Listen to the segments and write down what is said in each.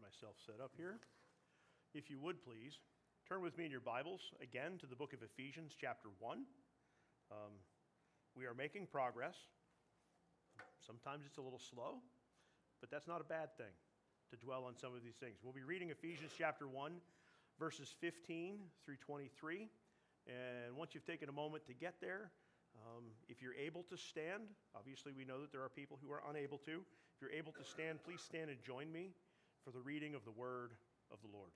myself set up here. If you would please, turn with me in your Bibles again to the book of Ephesians chapter 1. We are making progress. Sometimes it's a little slow, but that's not a bad thing to dwell on some of these things. We'll be reading Ephesians chapter 1, verses 15 through 23. And once you've taken a moment to get there, if you're able to stand, obviously we know that there are people who are unable to. If you're able to stand, please stand and join me for the reading of the word of the Lord.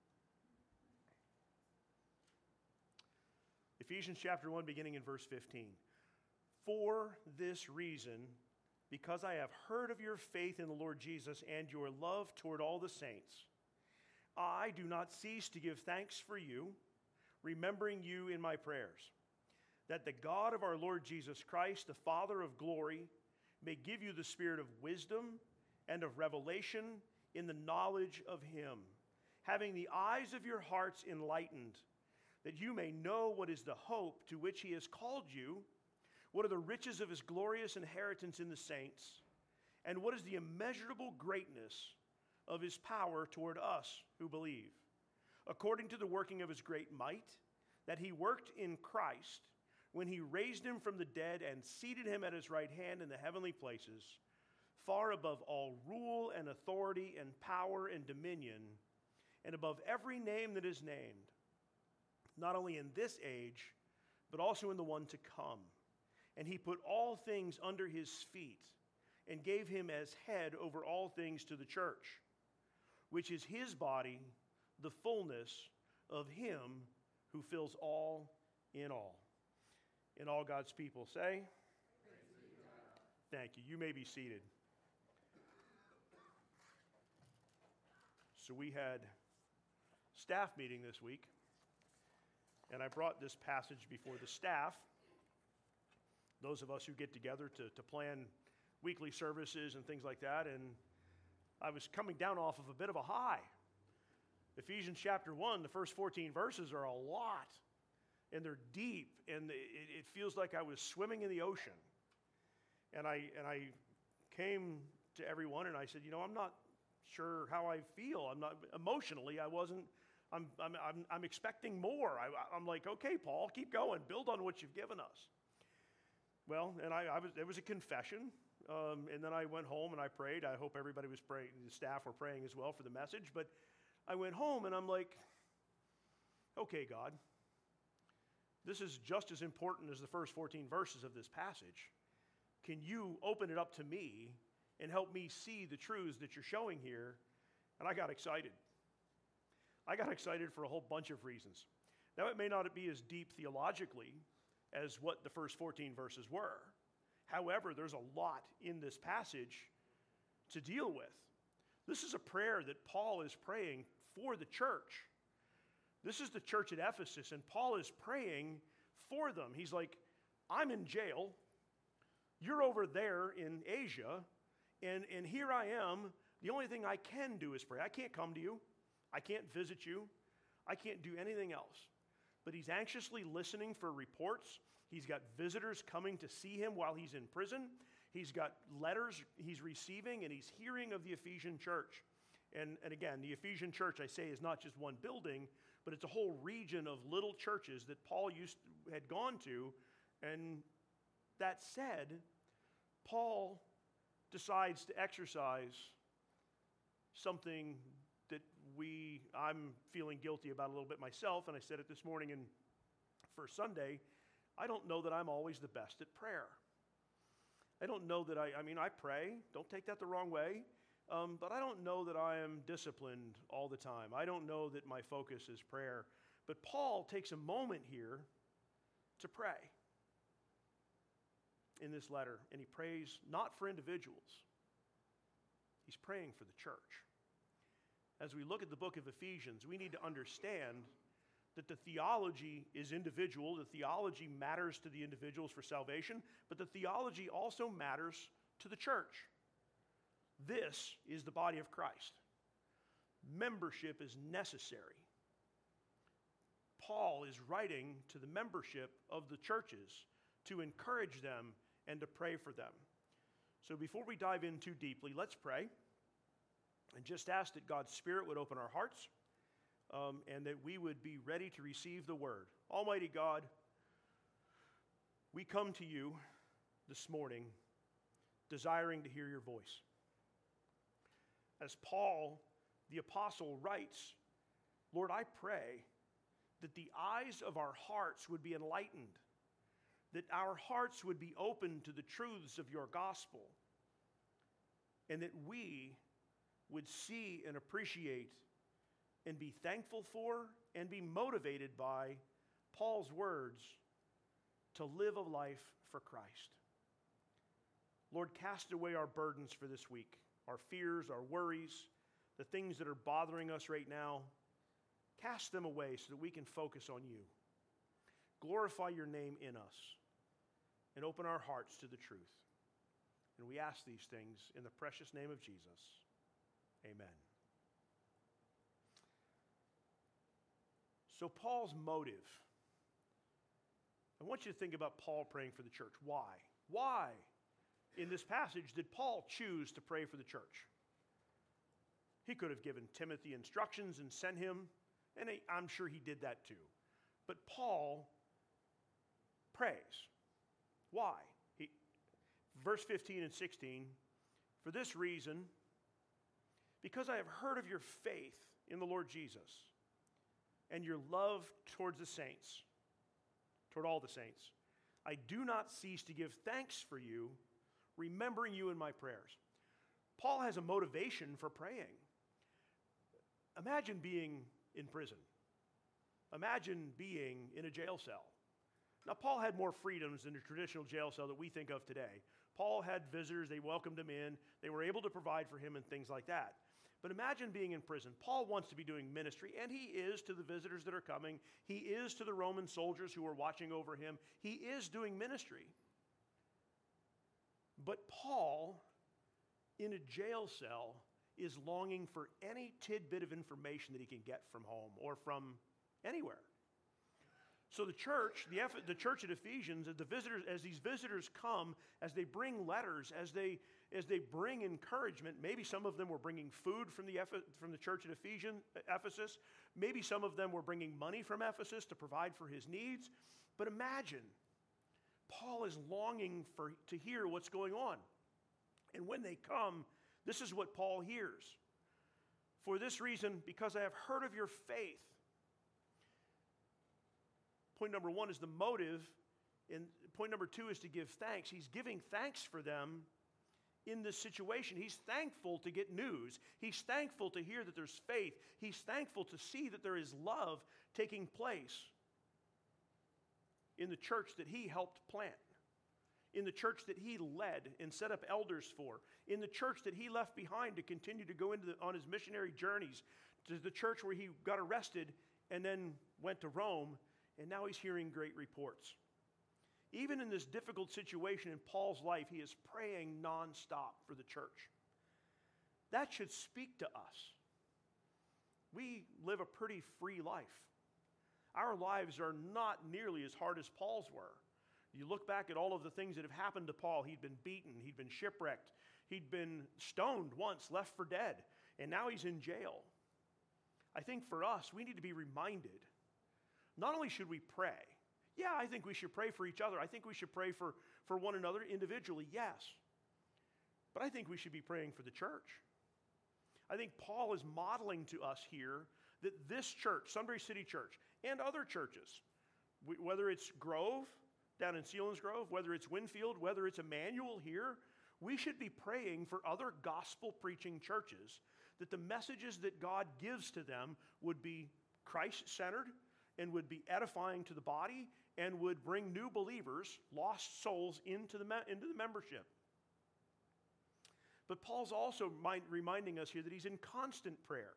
Ephesians chapter 1, beginning in verse 15. For this reason, because I have heard of your faith in the Lord Jesus and your love toward all the saints, I do not cease to give thanks for you, remembering you in my prayers, that the God of our Lord Jesus Christ, the Father of glory, may give you the spirit of wisdom and of revelation in the knowledge of him, having the eyes of your hearts enlightened, that you may know what is the hope to which he has called you, what are the riches of his glorious inheritance in the saints, and what is the immeasurable greatness of his power toward us who believe, according to the working of his great might, that he worked in Christ when he raised him from the dead and seated him at his right hand in the heavenly places, far above all rule and authority and power and dominion, and above every name that is named, not only in this age, but also in the one to come. And he put all things under his feet and gave him as head over all things to the church, which is his body, the fullness of him who fills all in all. And all God's people say, thank you. You may be seated. So we had staff meeting this week, and I brought this passage before the staff, those of us who get together to plan weekly services and things like that, and I was coming down off of a bit of a high. Ephesians chapter 1, the first 14 verses are a lot, and they're deep, and it feels like I was swimming in the ocean. And I came to everyone and I said, I'm not sure how I feel. I'm not emotionally. I wasn't. I'm expecting more. I'm like, okay, Paul, keep going. Build on what you've given us. Well, and it was a confession, and then I went home and I prayed. I hope everybody was praying. The staff were praying as well for the message. But I went home and I'm like, okay, God, this is just as important as the first 14 verses of this passage. Can you open it up to me and help me see the truths that you're showing here? And I got excited. I got excited for a whole bunch of reasons. Now, it may not be as deep theologically as what the first 14 verses were. However, there's a lot in this passage to deal with. This is a prayer that Paul is praying for the church. This is the church at Ephesus, and Paul is praying for them. He's like, I'm in jail. You're over there in Asia, and here I am. The only thing I can do is pray. I can't come to you. I can't visit you. I can't do anything else. But he's anxiously listening for reports. He's got visitors coming to see him while he's in prison. He's got letters he's receiving, and he's hearing of the Ephesian church. And again, the Ephesian church, I say, is not just one building, but it's a whole region of little churches that Paul had gone to. And that said, Paul decides to exercise something that I'm feeling guilty about a little bit myself, and I said it this morning in First Sunday. I don't know that I'm always the best at prayer. I don't know that I pray, don't take that the wrong way, but I don't know that I am disciplined all the time. I don't know that my focus is prayer. But Paul takes a moment here to pray in this letter, and he prays not for individuals. He's praying for the church. As we look at the book of Ephesians, we need to understand that the theology is individual. The theology matters to the individuals for salvation, but the theology also matters to the church. This is the body of Christ. Membership is necessary. Paul is writing to the membership of the churches to encourage them and to pray for them. So before we dive in too deeply, let's pray. And just ask that God's Spirit would open our hearts and that we would be ready to receive the word. Almighty God, we come to you this morning desiring to hear your voice. As Paul, the apostle, writes, Lord, I pray that the eyes of our hearts would be enlightened, that our hearts would be open to the truths of your gospel, and that we would see and appreciate and be thankful for and be motivated by Paul's words to live a life for Christ. Lord, cast away our burdens for this week, our fears, our worries, the things that are bothering us right now. Cast them away so that we can focus on you. Glorify your name in us and open our hearts to the truth. And we ask these things in the precious name of Jesus. Amen. So Paul's motive. I want you to think about Paul praying for the church. Why? Why, in this passage, did Paul choose to pray for the church? He could have given Timothy instructions and sent him, and I'm sure he did that too. But Paul prays. Why? Verse 15 and 16, for this reason, because I have heard of your faith in the Lord Jesus and your love towards the saints, toward all the saints, I do not cease to give thanks for you, remembering you in my prayers. Paul has a motivation for praying. Imagine being in prison. Imagine being in a jail cell. Now, Paul had more freedoms than the traditional jail cell that we think of today. Paul had visitors, they welcomed him in, they were able to provide for him and things like that. But imagine being in prison. Paul wants to be doing ministry, and he is to the visitors that are coming. He is to the Roman soldiers who are watching over him. He is doing ministry. But Paul, in a jail cell, is longing for any tidbit of information that he can get from home or from anywhere. So the church at Ephesians, as these visitors come, as they bring letters, as they bring encouragement, maybe some of them were bringing food from the church at Ephesus, maybe some of them were bringing money from Ephesus to provide for his needs. But imagine, Paul is longing to hear what's going on. And when they come, this is what Paul hears. For this reason, because I have heard of your faith. Point number one is the motive, and point number two is to give thanks. He's giving thanks for them in this situation. He's thankful to get news. He's thankful to hear that there's faith. He's thankful to see that there is love taking place in the church that he helped plant, in the church that he led and set up elders for, in the church that he left behind to continue to go on his missionary journeys, to the church where he got arrested and then went to Rome. And now he's hearing great reports. Even in this difficult situation in Paul's life, he is praying nonstop for the church. That should speak to us. We live a pretty free life. Our lives are not nearly as hard as Paul's were. You look back at all of the things that have happened to Paul. He'd been beaten, he'd been shipwrecked, he'd been stoned once, left for dead, and now he's in jail. I think for us, we need to be reminded. Not only should we pray, yeah, I think we should pray for each other. I think we should pray for one another individually, yes. But I think we should be praying for the church. I think Paul is modeling to us here that this church, Sunbury City Church, and other churches, whether it's Grove, down in Selinsgrove, whether it's Winfield, whether it's Emmanuel here, we should be praying for other gospel-preaching churches that the messages that God gives to them would be Christ-centered, and would be edifying to the body, and would bring new believers, lost souls, into the membership. But Paul's also reminding us here that he's in constant prayer.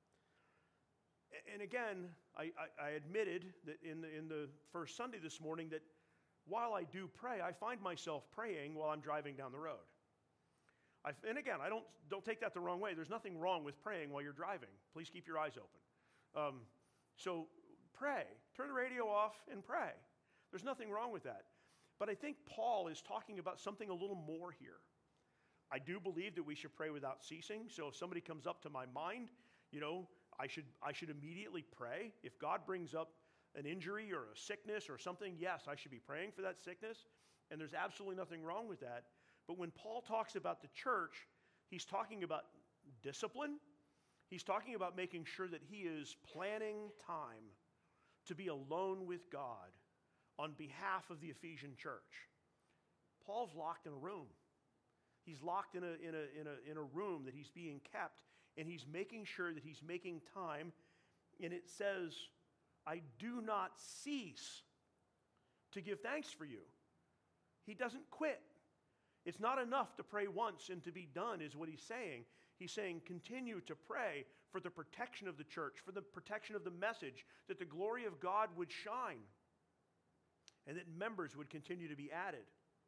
And again, I admitted that in the first Sunday this morning that while I do pray, I find myself praying while I'm driving down the road. And again, don't take that the wrong way. There's nothing wrong with praying while you're driving. Please keep your eyes open. So pray. Turn the radio off and pray. There's nothing wrong with that. But I think Paul is talking about something a little more here. I do believe that we should pray without ceasing. So if somebody comes up to my mind, I should immediately pray. If God brings up an injury or a sickness or something, yes, I should be praying for that sickness. And there's absolutely nothing wrong with that. But when Paul talks about the church, he's talking about discipline. He's talking about making sure that he is planning time to be alone with God on behalf of the Ephesian church. Paul's locked in a room. He's locked in a room that he's being kept, and he's making sure that he's making time. And it says, I do not cease to give thanks for you. He doesn't quit. It's not enough to pray once and to be done, is what he's saying. He's saying continue to pray for the protection of the church, for the protection of the message, that the glory of God would shine, and that members would continue to be added.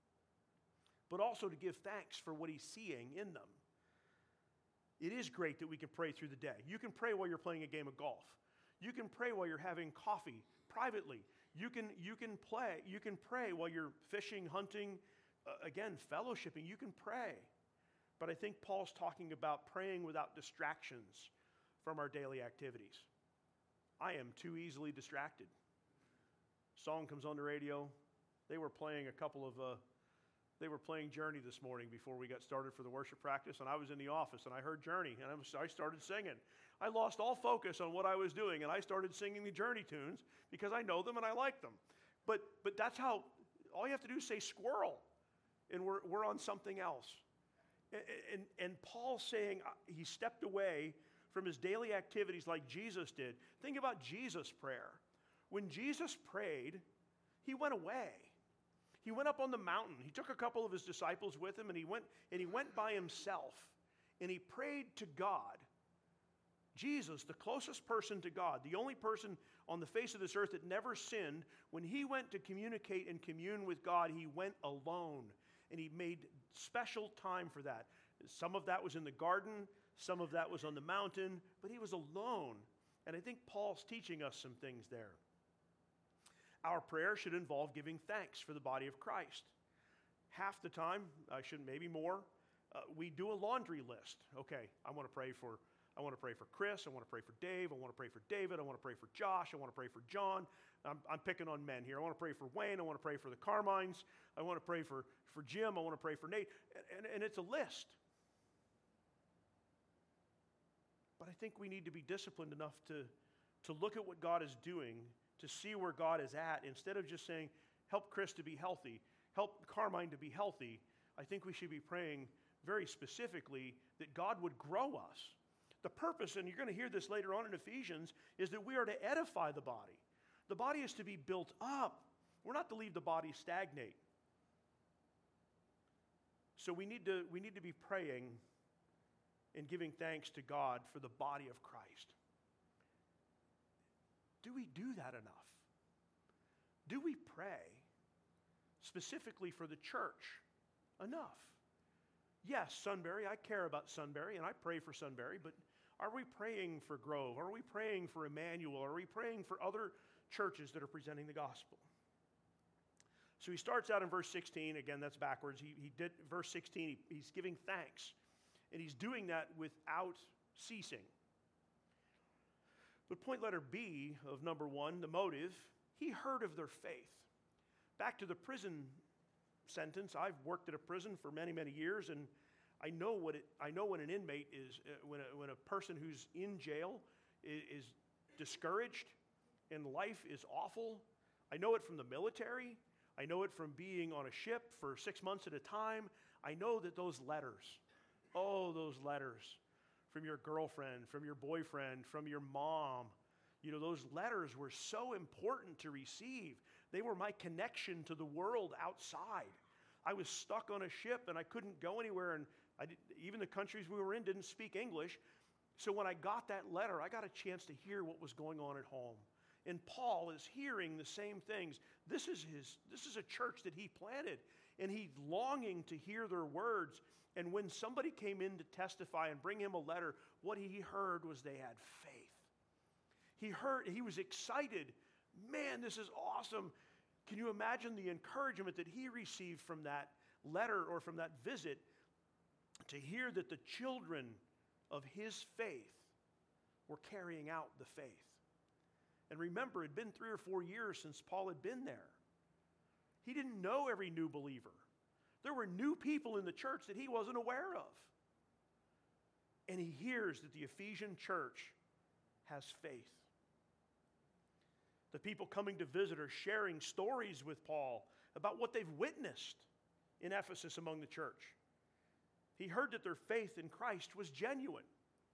But also to give thanks for what he's seeing in them. It is great that we can pray through the day. You can pray while you're playing a game of golf. You can pray while you're having coffee privately. You can pray while you're fishing, hunting, again, fellowshipping. You can pray. But I think Paul's talking about praying without distractions from our daily activities. I am too easily distracted. Song comes on the radio. They were playing Journey this morning before we got started for the worship practice, and I was in the office, and I heard Journey, and I started singing. I lost all focus on what I was doing, and I started singing the Journey tunes because I know them and I like them. But that's how, all you have to do is say squirrel, and we're on something else. And Paul's saying he stepped away from his daily activities like Jesus did. Think about Jesus' prayer. When Jesus prayed, he went away. He went up on the mountain. He took a couple of his disciples with him, and he went by himself, and he prayed to God. Jesus, the closest person to God, the only person on the face of this earth that never sinned, when he went to communicate and commune with God, he went alone, and he made special time for that. Some of that was in the garden, some of that was on the mountain, but he was alone. And I think Paul's teaching us some things there. Our prayer should involve giving thanks for the body of Christ. Half the time, maybe more, we do a laundry list. Okay, I want to pray for Chris, I want to pray for Dave, I want to pray for David, I want to pray for Josh, I want to pray for John. I'm picking on men here. I want to pray for Wayne, I want to pray for the Carmines, I want to pray for Jim, I want to pray for Nate. And it's a list. But I think we need to be disciplined enough to look at what God is doing, to see where God is at, instead of just saying, help Chris to be healthy, help Carmine to be healthy. I think we should be praying very specifically that God would grow us. The purpose, and you're going to hear this later on in Ephesians, is that we are to edify the body. The body is to be built up. We're not to leave the body stagnate. So we need to be praying and giving thanks to God for the body of Christ. Do we do that enough? Do we pray specifically for the church enough? Yes, Sunbury, I care about Sunbury, and I pray for Sunbury, but are we praying for Grove? Are we praying for Emmanuel? Are we praying for other churches that are presenting the gospel? So he starts out in verse 16. Again, that's backwards. He did verse 16. He's giving thanks, and he's doing that without ceasing. But point letter B of number 1, the motive, he heard of their faith. Back to the prison sentence. I've worked at a prison for many, many years, and I know when an inmate is, when a person who's in jail is discouraged and life is awful. I know it from the military. I know it from being on a ship for 6 months at a time. I know that those letters from your girlfriend, from your boyfriend, from your mom, those letters were so important to receive. They were my connection to the world outside. I was stuck on a ship and I couldn't go anywhere, and even the countries we were in didn't speak English. So when I got that letter, I got a chance to hear what was going on at home. And Paul is hearing the same things. This is a church that he planted, and he's longing to hear their words. And when somebody came in to testify and bring him a letter, what he heard was they had faith. He was excited. Man, this is awesome. Can you imagine the encouragement that he received from that letter or from that visit? to hear that the children of his faith were carrying out the faith. And remember, it had been 3 or 4 years since Paul had been there. He didn't know every new believer. There were new people in the church that he wasn't aware of. And he hears that the Ephesian church has faith. The people coming to visit are sharing stories with Paul about what they've witnessed in Ephesus among the church. He heard that their faith in Christ was genuine.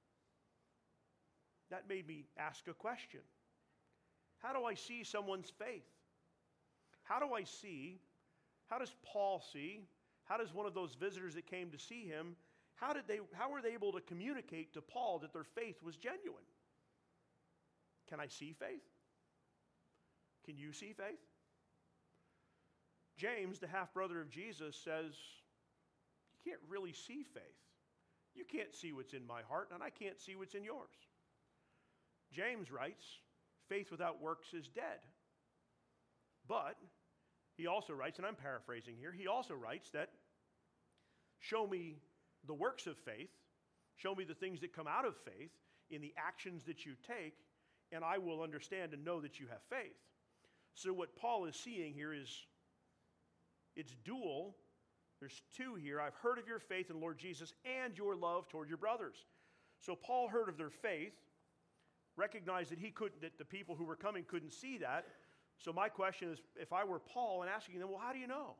That made me ask a question. How do I see someone's faith? How does Paul see? How does one of those visitors that came to see him, how were they able to communicate to Paul that their faith was genuine? Can I see faith? Can you see faith? James, the half-brother of Jesus, says, you can't really see faith. You can't see what's in my heart, and I can't see what's in yours. James writes, faith without works is dead. But he also writes, and I'm paraphrasing here, he also writes that show me the works of faith, show me the things that come out of faith in the actions that you take, and I will understand and know that you have faith. So what Paul is seeing here is, it's dual. There's two here. I've heard of your faith in the Lord Jesus and your love toward your brothers. So Paul heard of their faith, recognized that the people who were coming couldn't see that. So my question is, if I were Paul and asking them, well, how do you know?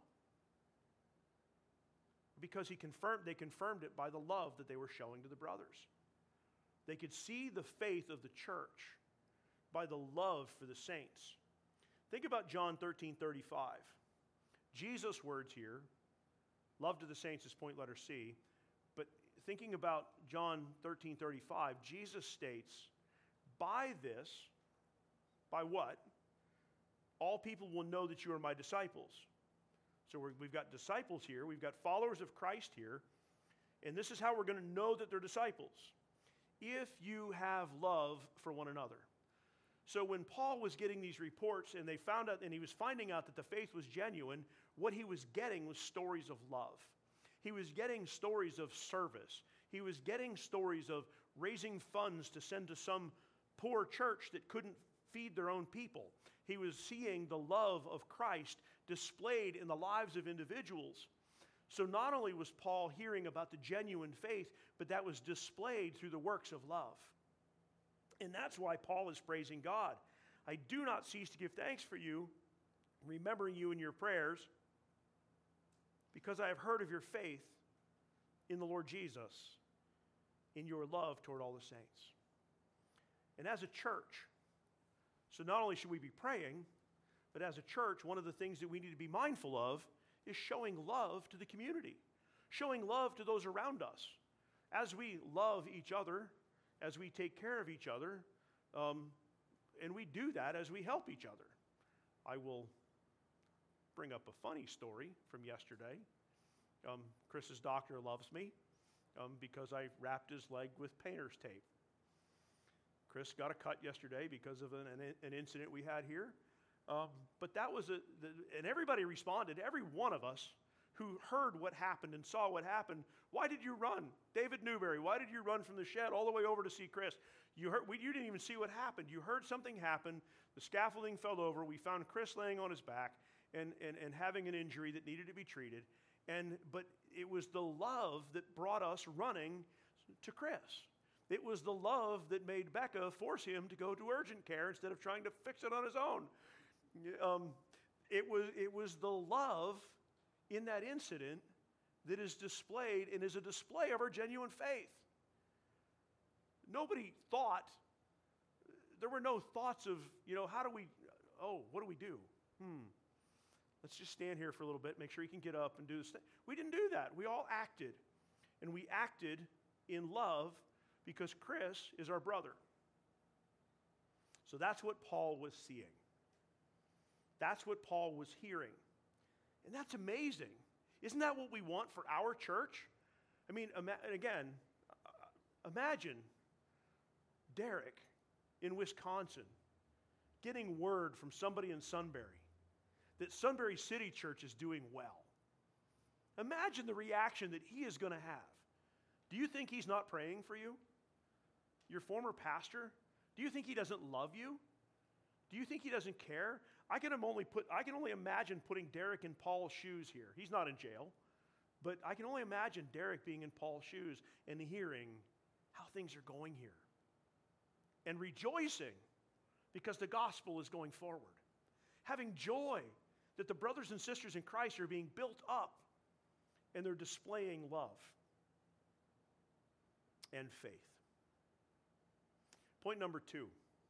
Because they confirmed it by the love that they were showing to the brothers. They could see the faith of the church by the love for the saints. Think about John 13:35. Jesus' words here, love to the saints is point letter C, but thinking about John 13:35, Jesus states, by this, by what? All people will know that you are my disciples. So we've got disciples here, we've got followers of Christ here, and this is how we're going to know that they're disciples. If you have love for one another. So when Paul was getting these reports and he was finding out that the faith was genuine, what he was getting was stories of love. He was getting stories of service. He was getting stories of raising funds to send to some poor church that couldn't feed their own people. He was seeing the love of Christ displayed in the lives of individuals. So not only was Paul hearing about the genuine faith, but that was displayed through the works of love. And that's why Paul is praising God. I do not cease to give thanks for you, remembering you in your prayers, because I have heard of your faith in the Lord Jesus, in your love toward all the saints. And as a church, so not only should we be praying, but as a church, one of the things that we need to be mindful of is showing love to the community, showing love to those around us. As we love each other, as we take care of each other, and we do that as we help each other. I will bring up a funny story from yesterday. Chris's doctor loves me because I wrapped his leg with painter's tape. Chris got a cut yesterday because of an incident we had here. But that was and everybody responded, every one of us who heard what happened and saw what happened. Why did you run? David Newberry, why did you run from the shed all the way over to see Chris? You didn't even see what happened. You heard something happen. The scaffolding fell over. We found Chris laying on his back and having an injury that needed to be treated. But it was the love that brought us running to Chris. It was the love that made Becca force him to go to urgent care instead of trying to fix it on his own. It was the love in that incident that is displayed and is a display of our genuine faith. Nobody thought, there were no thoughts of, what do we do? Let's just stand here for a little bit, make sure you can get up and do this thing. We didn't do that. We all acted. And we acted in love because Chris is our brother. So that's what Paul was seeing. That's what Paul was hearing. And that's amazing. Isn't that what we want for our church? I mean, imagine Derek in Wisconsin getting word from somebody in Sunbury that Sunbury City Church is doing well. Imagine the reaction that he is going to have. Do you think he's not praying for you? Your former pastor? Do you think he doesn't love you? Do you think he doesn't care? I can only imagine putting Derek in Paul's shoes here. He's not in jail, but I can only imagine Derek being in Paul's shoes and hearing how things are going here and rejoicing because the gospel is going forward. Having joy that the brothers and sisters in Christ are being built up and they're displaying love and faith. Point number 2.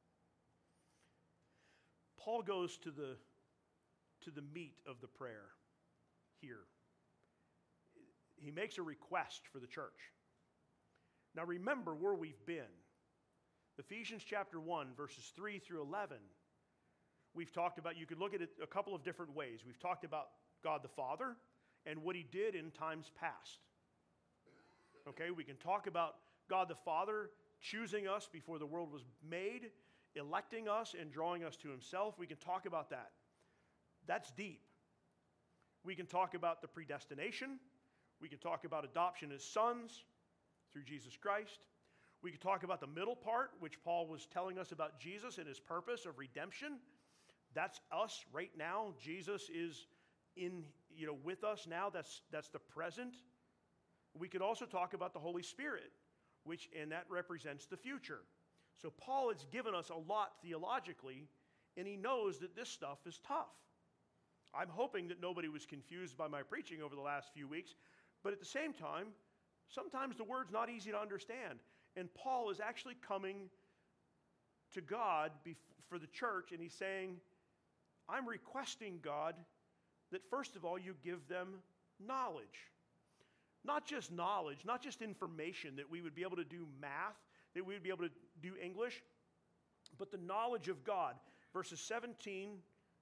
Paul goes to the meat of the prayer here. He makes a request for the church. Now remember where we've been. Ephesians chapter 1, verses 3 through 11. We've talked about, you could look at it a couple of different ways. We've talked about God the Father and what he did in times past. Okay, we can talk about God the Father choosing us before the world was made, electing us and drawing us to himself. We can talk about that. That's deep. We can talk about the predestination. We can talk about adoption as sons through Jesus Christ. We can talk about the middle part, which Paul was telling us about Jesus and his purpose of redemption. That's us right now. Jesus is with us now. That's the present. We could also talk about the Holy Spirit, and that represents the future. So Paul has given us a lot theologically, and he knows that this stuff is tough. I'm hoping that nobody was confused by my preaching over the last few weeks, but at the same time, sometimes the word's not easy to understand. And Paul is actually coming to God for the church, and he's saying, I'm requesting, God, that first of all you give them knowledge. Not just knowledge, not just information, that we would be able to do math, that we would be able to do English, but the knowledge of God. Verses 17b,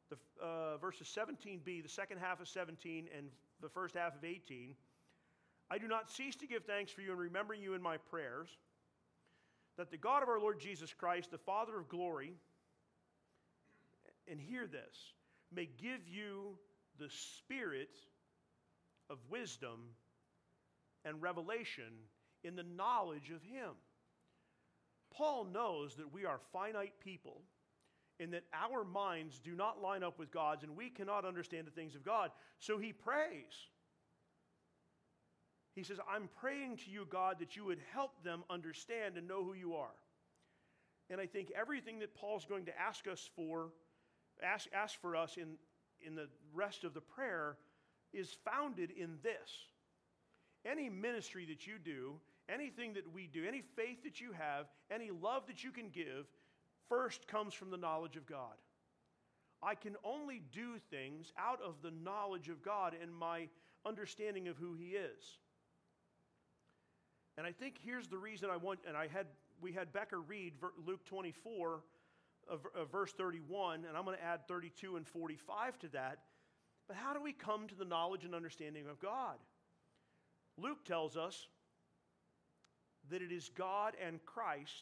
the second half of 17 and the first half of 18. I do not cease to give thanks for you and remember you in my prayers, that the God of our Lord Jesus Christ, the Father of glory, and hear this, may give you the spirit of wisdom and revelation in the knowledge of him. Paul knows that we are finite people and that our minds do not line up with God's and we cannot understand the things of God. So he prays. He says, I'm praying to you, God, that you would help them understand and know who you are. And I think everything that Paul's going to ask for us in the rest of the prayer is founded in this. Any ministry that you do, anything that we do, any faith that you have, any love that you can give, first comes from the knowledge of God. I can only do things out of the knowledge of God and my understanding of who he is. And I think here's the reason we had Becker read Luke 24, verse 31, and I'm going to add 32 and 45 to that. But how do we come to the knowledge and understanding of God? Luke tells us that it is God and Christ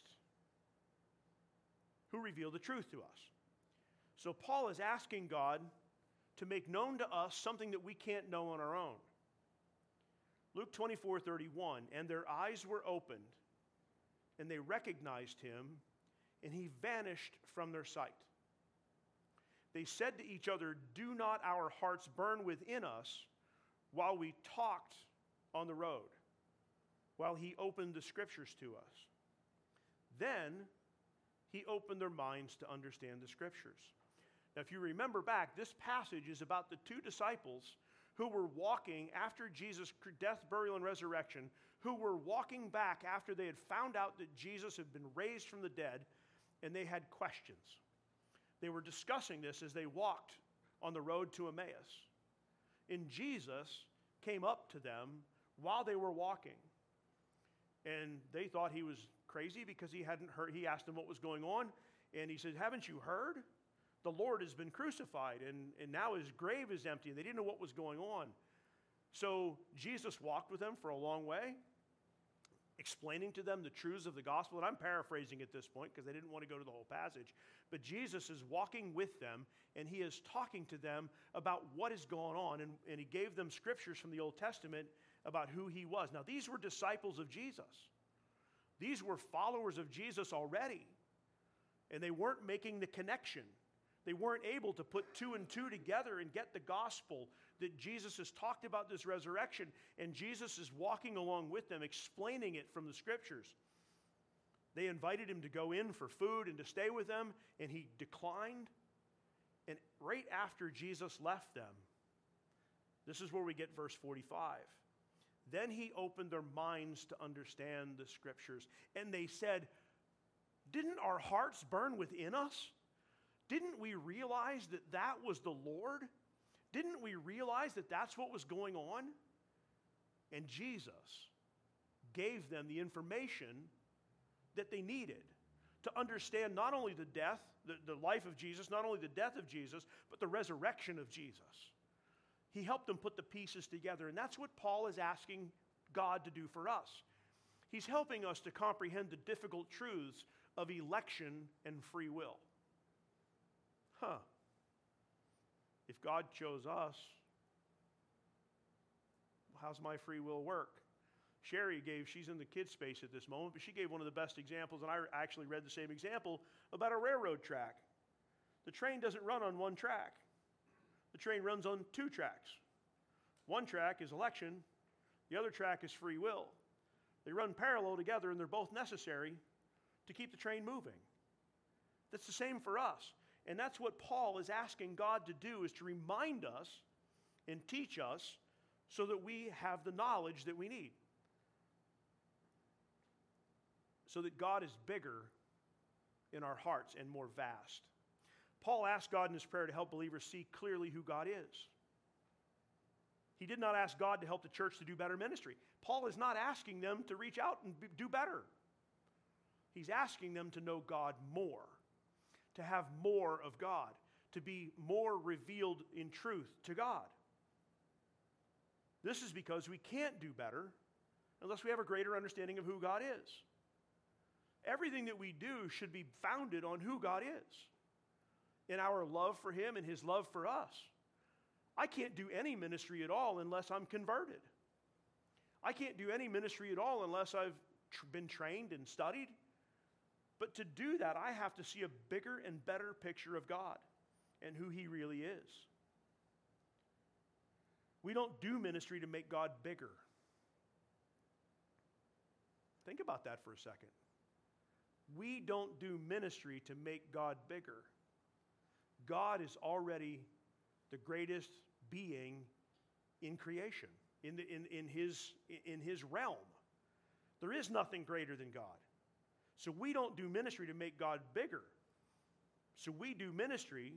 who reveal the truth to us. So Paul is asking God to make known to us something that we can't know on our own. Luke 24:31, and their eyes were opened, and they recognized him, and he vanished from their sight. They said to each other, do not our hearts burn within us while we talked on the road, while he opened the scriptures to us? Then he opened their minds to understand the scriptures. Now, if you remember back, this passage is about the two disciples who were walking after Jesus' death, burial, and resurrection, who were walking back after they had found out that Jesus had been raised from the dead, and they had questions. They were discussing this as they walked on the road to Emmaus. And Jesus came up to them while they were walking. And they thought he was crazy because he hadn't heard. He asked them what was going on, and he said, haven't you heard? The Lord has been crucified, and now his grave is empty, and they didn't know what was going on. So Jesus walked with them for a long way, explaining to them the truths of the gospel. And I'm paraphrasing at this point because they didn't want to go to the whole passage. But Jesus is walking with them, and he is talking to them about what is going on. And he gave them scriptures from the Old Testament about who he was. Now, these were disciples of Jesus. These were followers of Jesus already. And they weren't making the connection. They weren't able to put two and two together and get the gospel that Jesus has talked about this resurrection. And Jesus is walking along with them, explaining it from the scriptures. They invited him to go in for food and to stay with them, and he declined. And right after Jesus left them, this is where we get verse 45. Then he opened their minds to understand the scriptures. And they said, "Didn't our hearts burn within us? Didn't we realize that that was the Lord? Didn't we realize that that's what was going on?" And Jesus gave them the information that they needed to understand not only the death, the life of Jesus, not only the death of Jesus, but the resurrection of Jesus. He helped them put the pieces together, and that's what Paul is asking God to do for us. He's helping us to comprehend the difficult truths of election and free will. If God chose us, how's my free will work? Sherry she's in the kids space at this moment, but she gave one of the best examples, and I actually read the same example about a railroad track. The train doesn't run on one track. The train runs on two tracks. One track is election, the other track is free will. They run parallel together, and they're both necessary to keep the train moving. That's the same for us. And that's what Paul is asking God to do, is to remind us and teach us so that we have the knowledge that we need. So that God is bigger in our hearts and more vast. Paul asked God in his prayer to help believers see clearly who God is. He did not ask God to help the church to do better ministry. Paul is not asking them to reach out and do better. He's asking them to know God more, to have more of God, to be more revealed in truth to God. This is because we can't do better unless we have a greater understanding of who God is. Everything that we do should be founded on who God is, in our love for him and his love for us. I can't do any ministry at all unless I'm converted. I can't do any ministry at all unless I've been trained and studied. But to do that, I have to see a bigger and better picture of God and who he really is. We don't do ministry to make God bigger. Think about that for a second. We don't do ministry to make God bigger. God is already the greatest being in creation, in his realm. There is nothing greater than God. So we don't do ministry to make God bigger. So we do ministry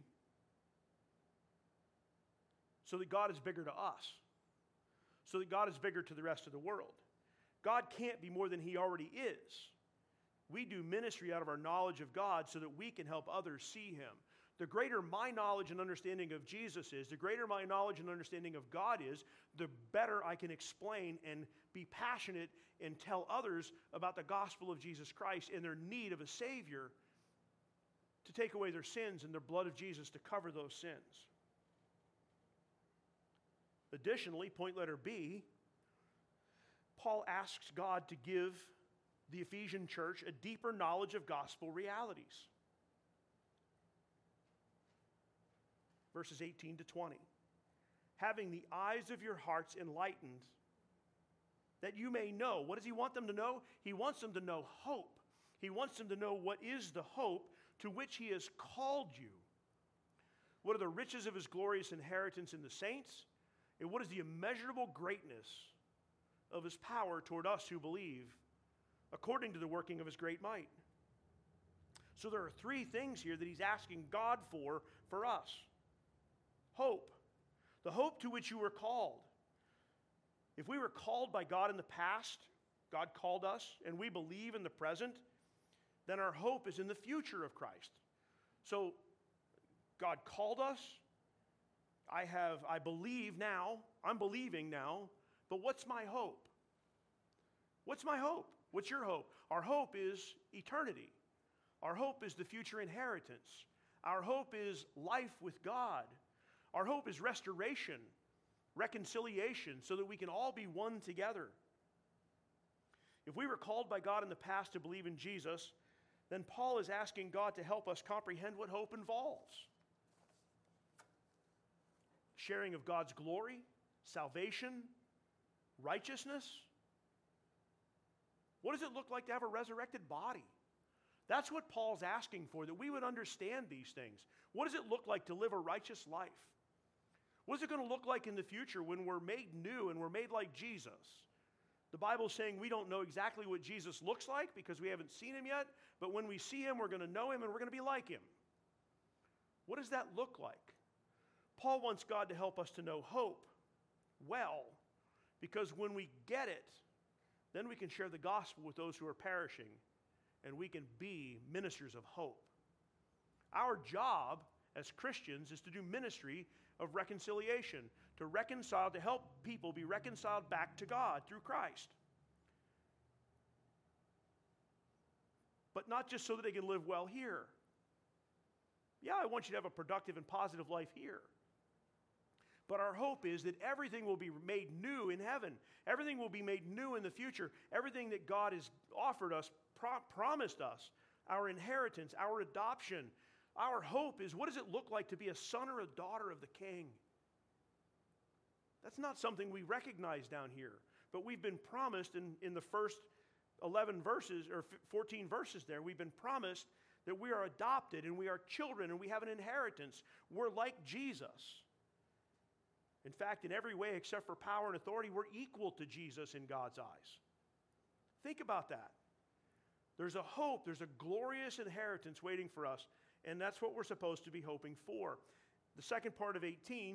so that God is bigger to us, so that God is bigger to the rest of the world. God can't be more than he already is. We do ministry out of our knowledge of God so that we can help others see him. The greater my knowledge and understanding of Jesus is, the greater my knowledge and understanding of God is, the better I can explain and be passionate and tell others about the gospel of Jesus Christ and their need of a Savior to take away their sins and the blood of Jesus to cover those sins. Additionally, point letter B, Paul asks God to give the Ephesian church a deeper knowledge of gospel realities. Verses 18 to 20. Having the eyes of your hearts enlightened, that you may know. What does he want them to know? He wants them to know hope. He wants them to know what is the hope to which he has called you. What are the riches of his glorious inheritance in the saints? And what is the immeasurable greatness of his power toward us who believe, according to the working of his great might? So there are three things here that he's asking God for us. Hope. The hope to which you were called. If we were called by God in the past, God called us, and we believe in the present, then our hope is in the future of Christ. So God called us. I believe now. I'm believing now. But what's my hope? What's my hope? What's your hope? Our hope is eternity. Our hope is the future inheritance. Our hope is life with God. Our hope is restoration, reconciliation, so that we can all be one together. If we were called by God in the past to believe in Jesus, then Paul is asking God to help us comprehend what hope involves. Sharing of God's glory, salvation, righteousness. What does it look like to have a resurrected body? That's what Paul's asking for, that we would understand these things. What does it look like to live a righteous life? What is it going to look like in the future when we're made new and we're made like Jesus? The Bible's saying we don't know exactly what Jesus looks like because we haven't seen him yet, but when we see him, we're going to know him and we're going to be like him. What does that look like? Paul wants God to help us to know hope well, because when we get it, then we can share the gospel with those who are perishing, and we can be ministers of hope. Our job as Christians is to do ministry of reconciliation, to reconcile, to help people be reconciled back to God through Christ. But not just so that they can live well here. Yeah, I want you to have a productive and positive life here. But our hope is that everything will be made new in heaven. Everything will be made new in the future. Everything that God has offered us, promised us, our inheritance, our adoption. Our hope is, what does it look like to be a son or a daughter of the King? That's not something we recognize down here. But we've been promised in the first 11 verses, or 14 verses there, we've been promised that we are adopted and we are children and we have an inheritance. We're like Jesus. In fact, in every way except for power and authority, we're equal to Jesus in God's eyes. Think about that. There's a hope, there's a glorious inheritance waiting for us, and that's what we're supposed to be hoping for. The second part of 18,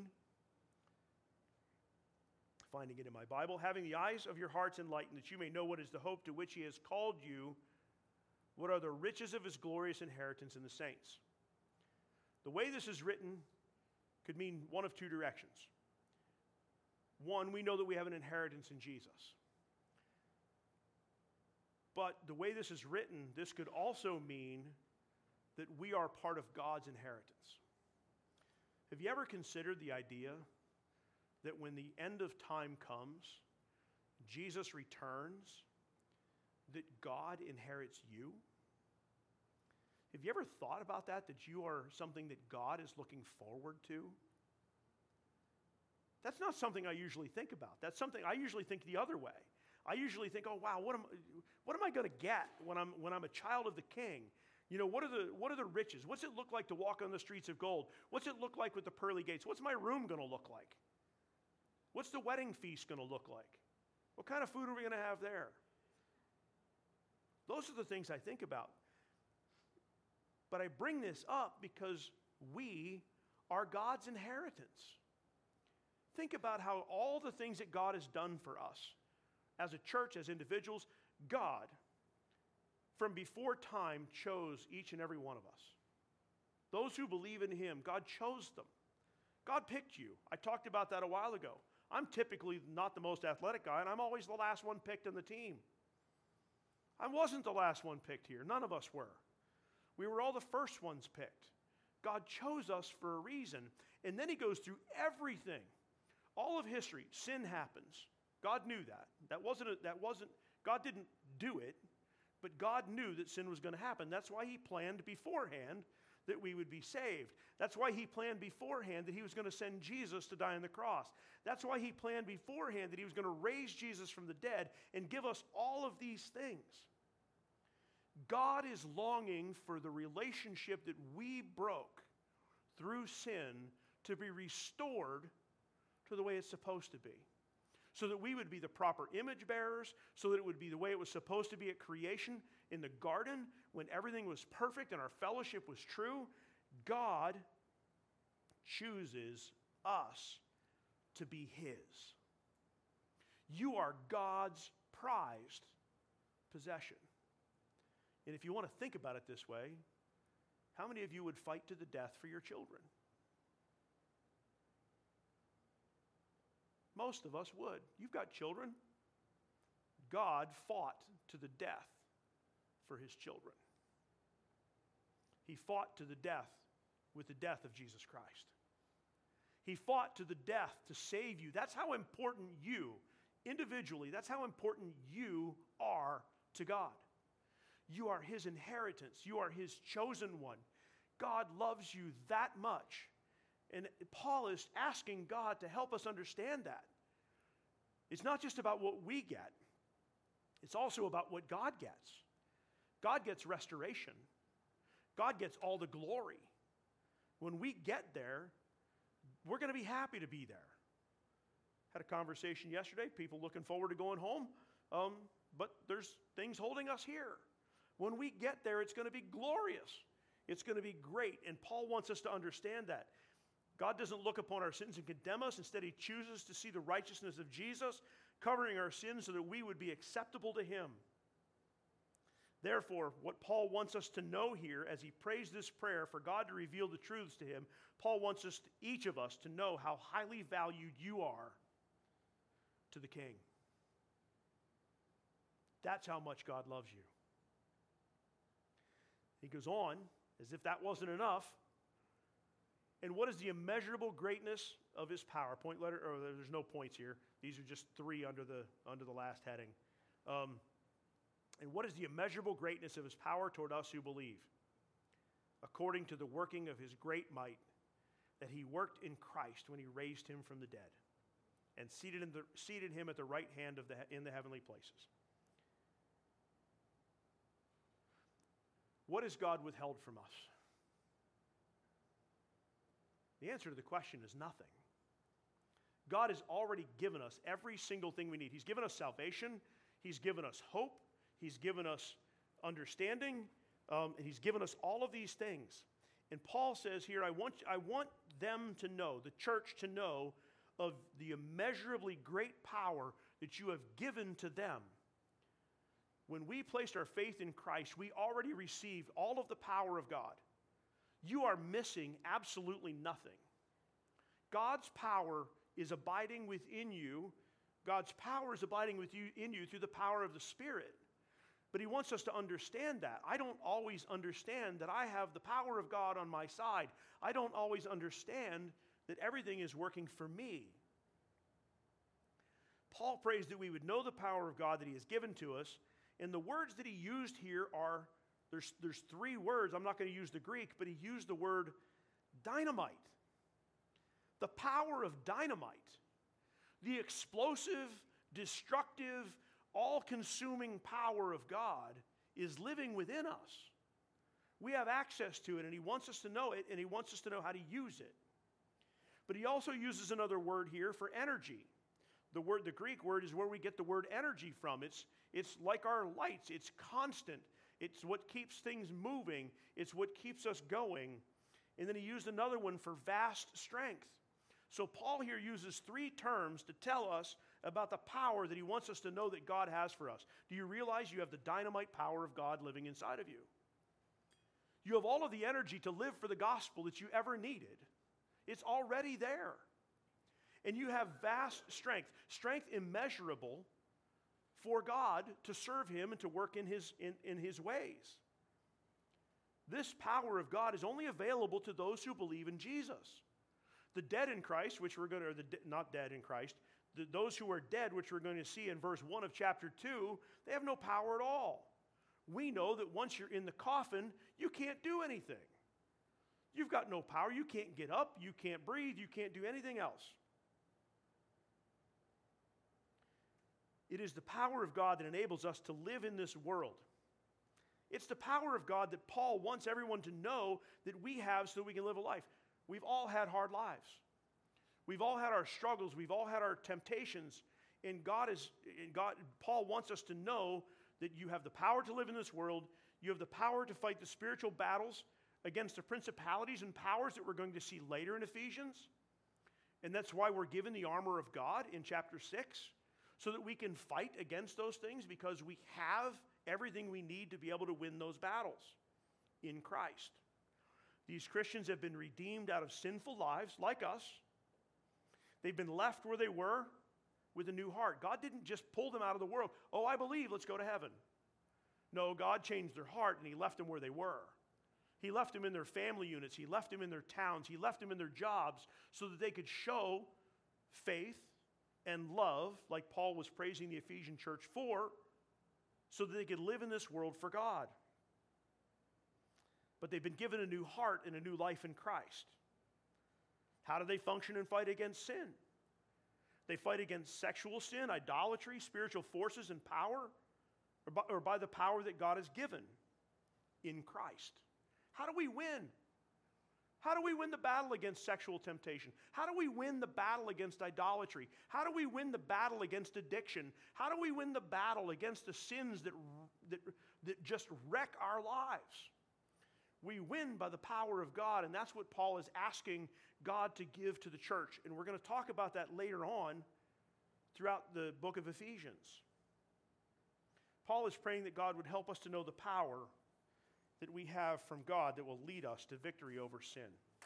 finding it in my Bible, having the eyes of your hearts enlightened, that you may know what is the hope to which he has called you, what are the riches of his glorious inheritance in the saints. The way this is written could mean one of two directions. One, we know that we have an inheritance in Jesus. But the way this is written, this could also mean that we are part of God's inheritance. Have you ever considered the idea that when the end of time comes, Jesus returns, that God inherits you? Have you ever thought about that you are something that God is looking forward to? That's not something I usually think about. That's something I usually think the other way. I usually think, oh wow, what am I going to get when I'm a child of the King? You know, what are the riches? What's it look like to walk on the streets of gold? What's it look like with the pearly gates? What's my room going to look like? What's the wedding feast going to look like? What kind of food are we going to have there? Those are the things I think about. But I bring this up because we are God's inheritance. Think about how all the things that God has done for us as a church, as individuals, God, from before time, chose each and every one of us. Those who believe in him, God chose them. God picked you. I talked about that a while ago. I'm typically not the most athletic guy, and I'm always the last one picked on the team. I wasn't the last one picked here. None of us were. We were all the first ones picked. God chose us for a reason. And then he goes through everything. All of history, sin happens. God knew that. God didn't do it, but God knew that sin was going to happen. That's why he planned beforehand that we would be saved. That's why he planned beforehand that he was going to send Jesus to die on the cross. That's why he planned beforehand that he was going to raise Jesus from the dead and give us all of these things. God is longing for the relationship that we broke through sin to be restored to the way it's supposed to be. So that we would be the proper image bearers, so that it would be the way it was supposed to be at creation in the garden when everything was perfect and our fellowship was true. God chooses us to be his. You are God's prized possession. And if you want to think about it this way, how many of you would fight to the death for your children? Most of us would. You've got children. God fought to the death for his children. He fought to the death with the death of Jesus Christ. He fought to the death to save you. That's how important you, individually, that's how important you are to God. You are his inheritance. You are his chosen one. God loves you that much. And Paul is asking God to help us understand that. It's not just about what we get. It's also about what God gets. God gets restoration. God gets all the glory. When we get there, we're going to be happy to be there. Had a conversation yesterday, people looking forward to going home, but there's things holding us here. When we get there, it's going to be glorious. It's going to be great, and Paul wants us to understand that. God doesn't look upon our sins and condemn us. Instead, he chooses to see the righteousness of Jesus, covering our sins so that we would be acceptable to him. Therefore, what Paul wants us to know here as he prays this prayer for God to reveal the truths to him, Paul wants us, each of us, to know how highly valued you are to the King. That's how much God loves you. He goes on, as if that wasn't enough. And what is the immeasurable greatness of his power? Point letter, or there's no points here. These are just three under the last heading. And what is the immeasurable greatness of his power toward us who believe? According to the working of his great might, that he worked in Christ when he raised him from the dead and seated him at the right hand in the heavenly places. What has God withheld from us? The answer to the question is nothing. God has already given us every single thing we need. He's given us salvation. He's given us hope. He's given us understanding. And he's given us all of these things. And Paul says here, I want them to know, the church to know, of the immeasurably great power that you have given to them. When we placed our faith in Christ, we already received all of the power of God. You are missing absolutely nothing. God's power is abiding within you. God's power is abiding in you through the power of the Spirit. But he wants us to understand that. I don't always understand that I have the power of God on my side. I don't always understand that everything is working for me. Paul prays that we would know the power of God that he has given to us. And the words that he used here are, there's three words. I'm not going to use the Greek, but he used the word dynamite. The power of dynamite. The explosive, destructive, all-consuming power of God is living within us. We have access to it, and he wants us to know it, and he wants us to know how to use it. But he also uses another word here for energy. The Greek word is where we get the word energy from. It's like our lights. It's constant. It's what keeps things moving. It's what keeps us going. And then he used another one for vast strength. So Paul here uses three terms to tell us about the power that he wants us to know that God has for us. Do you realize you have the dynamite power of God living inside of you? You have all of the energy to live for the gospel that you ever needed. It's already there. And you have vast strength immeasurable for God to serve him and to work in his ways. This power of God is only available to those who believe in Jesus. The dead in Christ, which we're going to, not dead in Christ, those who are dead, which we're going to see in verse 1 of chapter 2, they have no power at all. We know that once you're in the coffin, you can't do anything. You've got no power. You can't get up. You can't breathe. You can't do anything else. It is the power of God that enables us to live in this world. It's the power of God that Paul wants everyone to know that we have so that we can live a life. We've all had hard lives. We've all had our struggles. We've all had our temptations. And Paul wants us to know that you have the power to live in this world. You have the power to fight the spiritual battles against the principalities and powers that we're going to see later in Ephesians. And that's why we're given the armor of God in chapter 6, so that we can fight against those things, because we have everything we need to be able to win those battles in Christ. These Christians have been redeemed out of sinful lives like us. They've been left where they were with a new heart. God didn't just pull them out of the world. Oh, I believe, let's go to heaven. No, God changed their heart and he left them where they were. He left them in their family units. He left them in their towns. He left them in their jobs so that they could show faith and love, like Paul was praising the Ephesian church for, so that they could live in this world for God. But they've been given a new heart and a new life in Christ. How do they function and fight against sin? They fight against sexual sin, idolatry, spiritual forces, and power, or by the power that God has given in Christ. How do we win? How do we win the battle against sexual temptation? How do we win the battle against idolatry? How do we win the battle against addiction? How do we win the battle against the sins that just wreck our lives? We win by the power of God, and that's what Paul is asking God to give to the church. And we're going to talk about that later on throughout the book of Ephesians. Paul is praying that God would help us to know the power that we have from God that will lead us to victory over sin.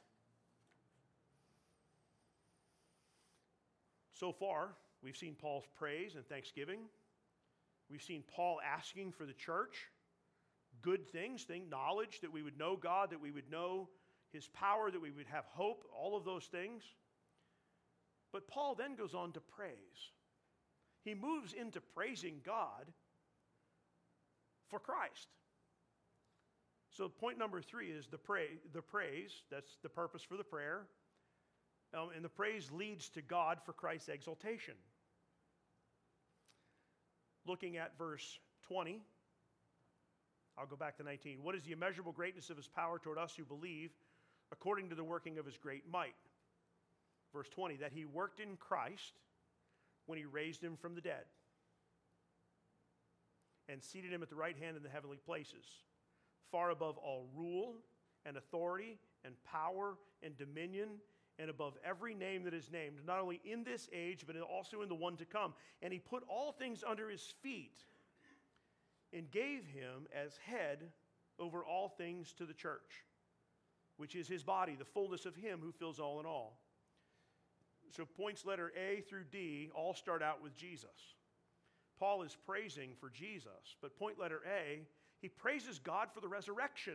So far, we've seen Paul's praise and thanksgiving. We've seen Paul asking for the church good things, knowledge, that we would know God, that we would know his power, that we would have hope, all of those things. But Paul then goes on to praise. He moves into praising God for Christ. So point number 3 is the praise. That's the purpose for the prayer. And the praise leads to God for Christ's exaltation. Looking at verse 20, I'll go back to 19. What is the immeasurable greatness of his power toward us who believe, according to the working of his great might? Verse 20, that he worked in Christ when he raised him from the dead and seated him at the right hand in the heavenly places, far above all rule and authority and power and dominion, and above every name that is named, not only in this age, but also in the one to come. And he put all things under his feet and gave him as head over all things to the church, which is his body, the fullness of him who fills all in all. So points letter A through D all start out with Jesus. Paul is praising for Jesus, but point letter A, he praises God for the resurrection.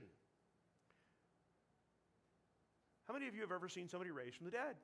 How many of you have ever seen somebody raised from the dead?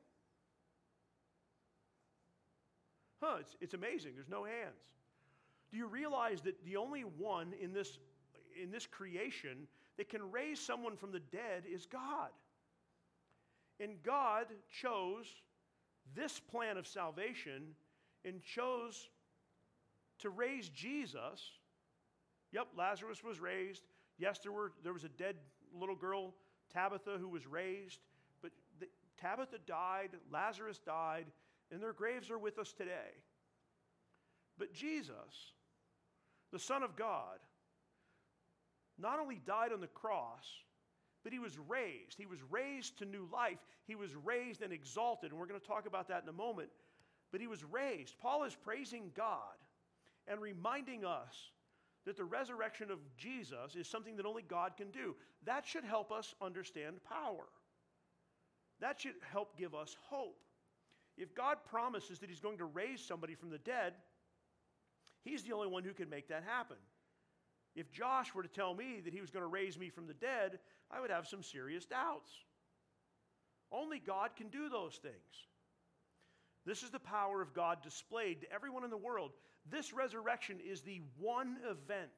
It's amazing. There's no hands. Do you realize that the only one in this creation that can raise someone from the dead is God? And God chose this plan of salvation and chose to raise Jesus. Yep, Lazarus was raised. Yes, there was a dead little girl, Tabitha, who was raised. But Tabitha died, Lazarus died, and their graves are with us today. But Jesus, the Son of God, not only died on the cross, but he was raised. He was raised to new life. He was raised and exalted, and we're going to talk about that in a moment. But he was raised. Paul is praising God and reminding us that the resurrection of Jesus is something that only God can do. That should help us understand power. That should help give us hope. If God promises that he's going to raise somebody from the dead, he's the only one who can make that happen. If Josh were to tell me that he was going to raise me from the dead, I would have some serious doubts. Only God can do those things. This is the power of God displayed to everyone in the world. This resurrection is the one event,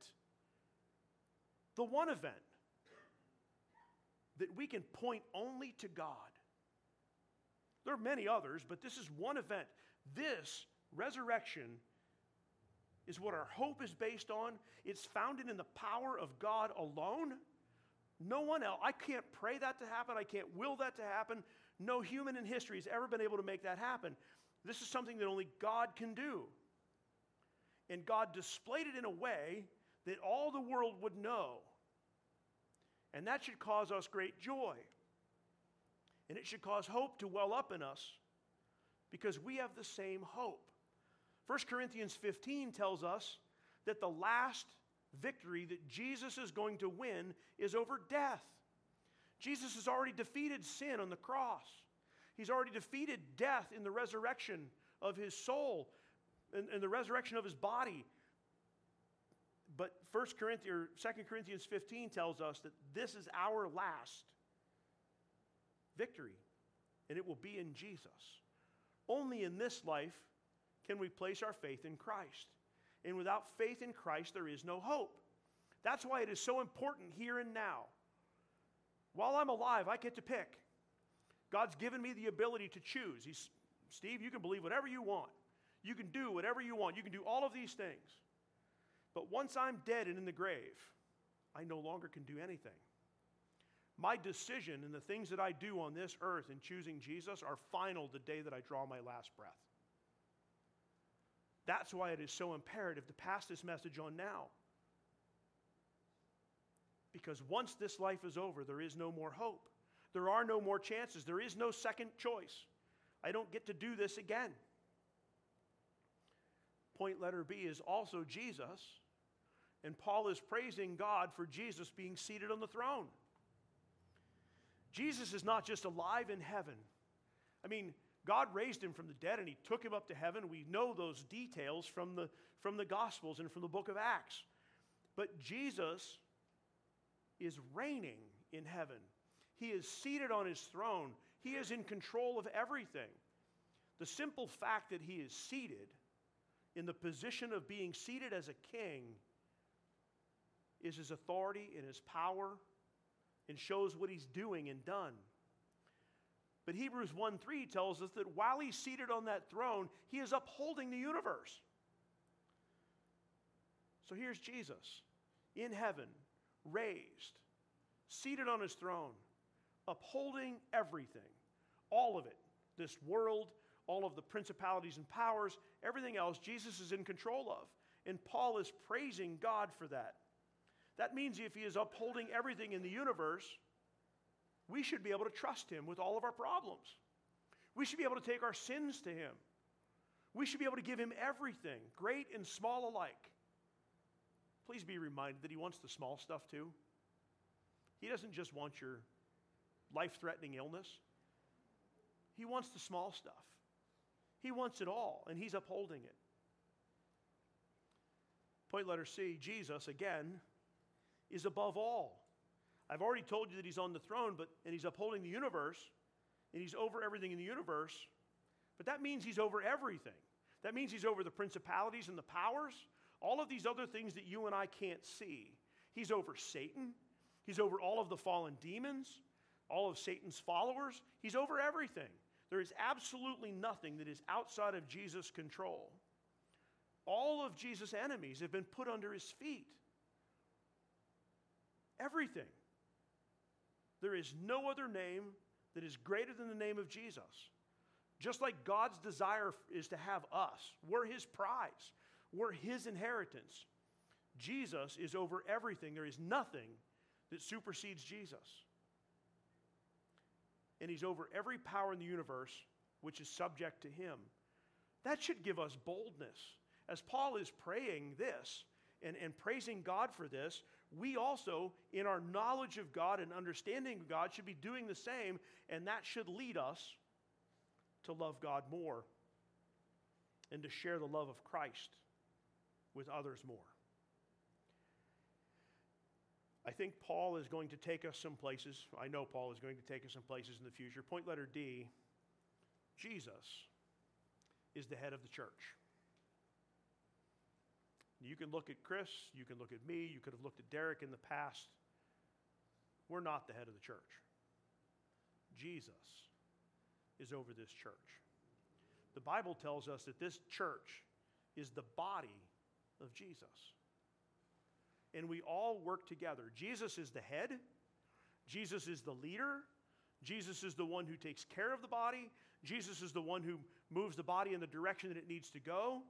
that we can point only to God. There are many others, but this is one event. This resurrection is what our hope is based on. It's founded in the power of God alone. No one else. I can't pray that to happen. I can't will that to happen. No human in history has ever been able to make that happen. This is something that only God can do. And God displayed it in a way that all the world would know. And that should cause us great joy. And it should cause hope to well up in us because we have the same hope. 1 Corinthians 15 tells us that the last victory that Jesus is going to win is over death. Jesus has already defeated sin on the cross. He's already defeated death in the resurrection of his soul. and the resurrection of his body. But 2 Corinthians 15 tells us that this is our last victory, and it will be in Jesus. Only in this life can we place our faith in Christ. And without faith in Christ, there is no hope. That's why it is so important here and now. While I'm alive, I get to pick. God's given me the ability to choose. Steve, you can believe whatever you want. You can do whatever you want. You can do all of these things. But once I'm dead and in the grave, I no longer can do anything. My decision and the things that I do on this earth in choosing Jesus are final the day that I draw my last breath. That's why it is so imperative to pass this message on now. Because once this life is over, there is no more hope. There are no more chances. There is no second choice. I don't get to do this again. Point letter B is also Jesus. And Paul is praising God for Jesus being seated on the throne. Jesus is not just alive in heaven. I mean, God raised him from the dead and he took him up to heaven. We know those details from the Gospels and from the book of Acts. But Jesus is reigning in heaven. He is seated on his throne. He is in control of everything. The simple fact that he is seated in the position of being seated as a king is his authority and his power and shows what he's doing and done. But Hebrews 1:3 tells us that while he's seated on that throne, he is upholding the universe. So here's Jesus in heaven, raised, seated on his throne, upholding everything, all of it, this world, all of the principalities and powers, everything else, Jesus is in control of. And Paul is praising God for that. That means if he is upholding everything in the universe, we should be able to trust him with all of our problems. We should be able to take our sins to him. We should be able to give him everything, great and small alike. Please be reminded that he wants the small stuff too. He doesn't just want your life-threatening illness. He wants the small stuff. He wants it all, and he's upholding it. Point letter C, Jesus, again, is above all. I've already told you that he's on the throne, and he's upholding the universe, and he's over everything in the universe, but that means he's over everything. That means he's over the principalities and the powers, all of these other things that you and I can't see. He's over Satan. He's over all of the fallen demons, all of Satan's followers. He's over everything. There is absolutely nothing that is outside of Jesus' control. All of Jesus' enemies have been put under his feet. Everything. There is no other name that is greater than the name of Jesus. Just like God's desire is to have us. We're his prize. We're his inheritance. Jesus is over everything. There is nothing that supersedes Jesus. And he's over every power in the universe which is subject to him. That should give us boldness. As Paul is praying this and praising God for this, we also, in our knowledge of God and understanding of God, should be doing the same, and that should lead us to love God more and to share the love of Christ with others more. I think Paul is going to take us some places. I know Paul is going to take us some places in the future. Point letter D, Jesus is the head of the church. You can look at Chris, you can look at me, you could have looked at Derek in the past. We're not the head of the church. Jesus is over this church. The Bible tells us that this church is the body of Jesus. And we all work together. Jesus is the head. Jesus is the leader. Jesus is the one who takes care of the body. Jesus is the one who moves the body in the direction that it needs to go.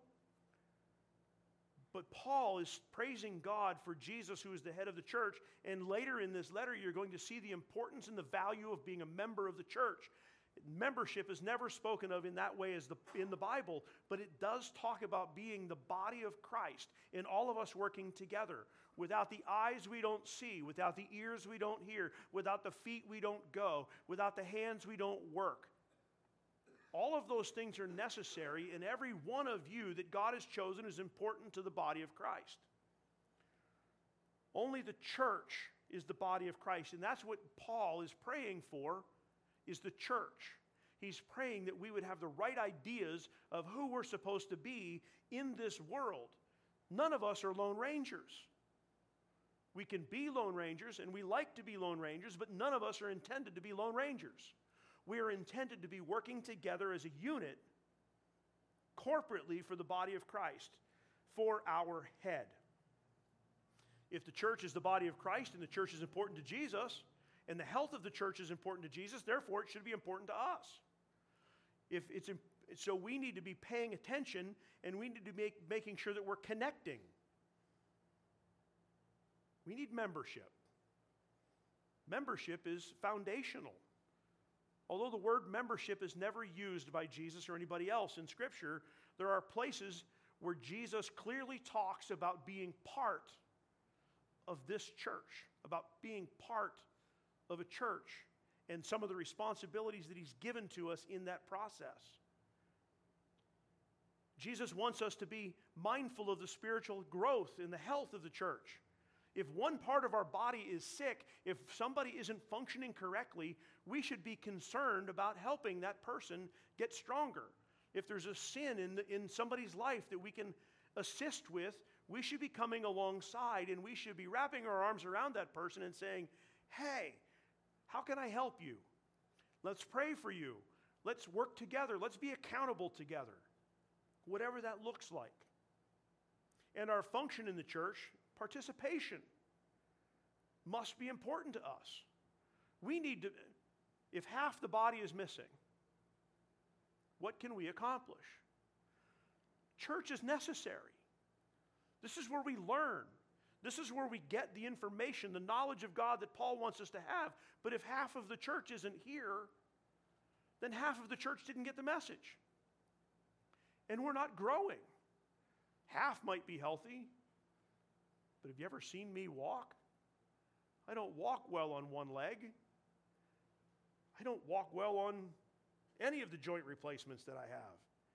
But Paul is praising God for Jesus, who is the head of the church. And later in this letter, you're going to see the importance and the value of being a member of the church. Membership is never spoken of in that way as in the Bible, but it does talk about being the body of Christ and all of us working together. Without the eyes we don't see, without the ears we don't hear, without the feet we don't go, without the hands we don't work. All of those things are necessary, and every one of you that God has chosen is important to the body of Christ. Only the church is the body of Christ, and that's what Paul is praying for, is the church. He's praying that we would have the right ideas of who we're supposed to be in this world. None of us are lone rangers. We can be lone rangers, and we like to be lone rangers, but none of us are intended to be lone rangers. We are intended to be working together as a unit, corporately for the body of Christ, for our head. If the church is the body of Christ and the church is important to Jesus, and the health of the church is important to Jesus, therefore it should be important to us. So we need to be paying attention, and we need to be making sure that we're connecting. We need membership. Membership is foundational. Although the word membership is never used by Jesus or anybody else in Scripture, there are places where Jesus clearly talks about being part of this church, about being part of a church, and some of the responsibilities that he's given to us in that process. Jesus wants us to be mindful of the spiritual growth and the health of the church. If one part of our body is sick, if somebody isn't functioning correctly, we should be concerned about helping that person get stronger. If there's a sin in somebody's life that we can assist with, we should be coming alongside, and we should be wrapping our arms around that person and saying, hey, how can I help you? Let's pray for you. Let's work together. Let's be accountable together, whatever that looks like. And our function in the church, participation, must be important to us. We need to, if half the body is missing, what can we accomplish? Church is necessary. This is where we learn. This is where we get the information, the knowledge of God that Paul wants us to have. But if half of the church isn't here, then half of the church didn't get the message. And we're not growing. Half might be healthy, but have you ever seen me walk? I don't walk well on one leg. I don't walk well on any of the joint replacements that I have.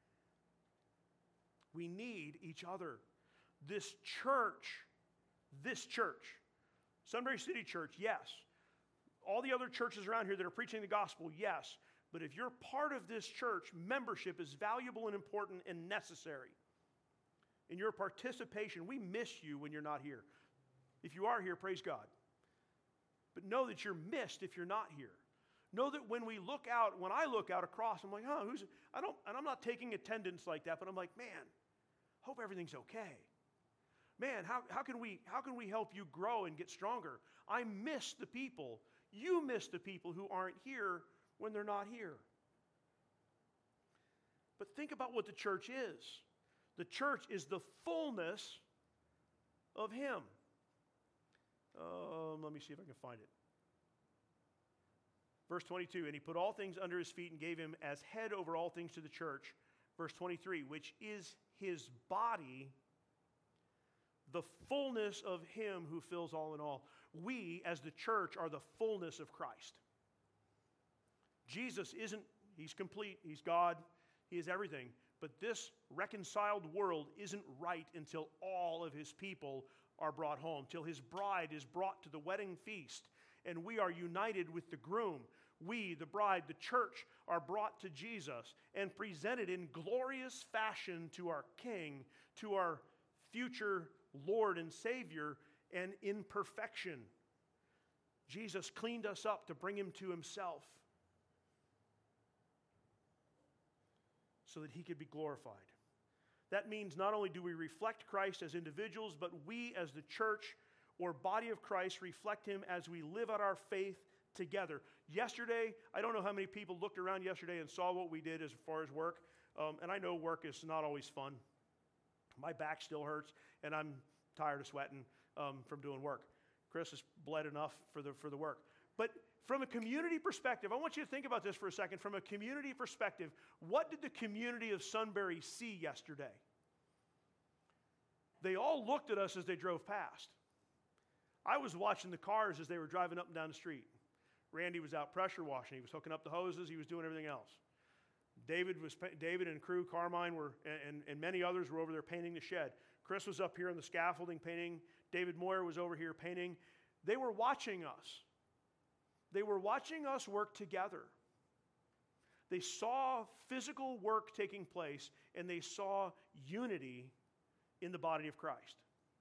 We need each other. This church, Sunbury City Church, yes. All the other churches around here that are preaching the gospel, yes. But if you're part of this church, membership is valuable and important and necessary. In your participation, we miss you when you're not here. If you are here, praise God. But know that you're missed if you're not here. Know that when I look out across, I'm like, and I'm not taking attendance like that, but I'm like, man, hope everything's okay. Man, how can we help you grow and get stronger? I miss the people. You miss the people who aren't here when they're not here. But think about what the church is. The church is the fullness of Him. Let me see if I can find it. Verse 22, and He put all things under His feet and gave Him as head over all things to the church. Verse 23, which is His body, the fullness of Him who fills all in all. We, as the church, are the fullness of Christ. Jesus He's complete, He's God, He is everything. But this reconciled world isn't right until all of His people are brought home, till His bride is brought to the wedding feast, and we are united with the groom. We, the bride, the church, are brought to Jesus and presented in glorious fashion to our King, to our future Lord and Savior, and in perfection. Jesus cleaned us up to bring Him to Himself so that He could be glorified. That means not only do we reflect Christ as individuals, but we as the church or body of Christ reflect Him as we live out our faith together. Yesterday, I don't know how many people looked around yesterday and saw what we did as far as work. And I know work is not always fun. My back still hurts, and I'm tired of sweating from doing work. Chris has bled enough for the work. But from a community perspective, I want you to think about this for a second. From a community perspective, what did the community of Sunbury see yesterday? They all looked at us as they drove past. I was watching the cars as they were driving up and down the street. Randy was out pressure washing. He was hooking up the hoses. He was doing everything else. David and crew, Carmine and many others were over there painting the shed. Chris was up here on the scaffolding painting. David Moyer was over here painting. They were watching us. They were watching us work together. They saw physical work taking place, and they saw unity in the body of Christ.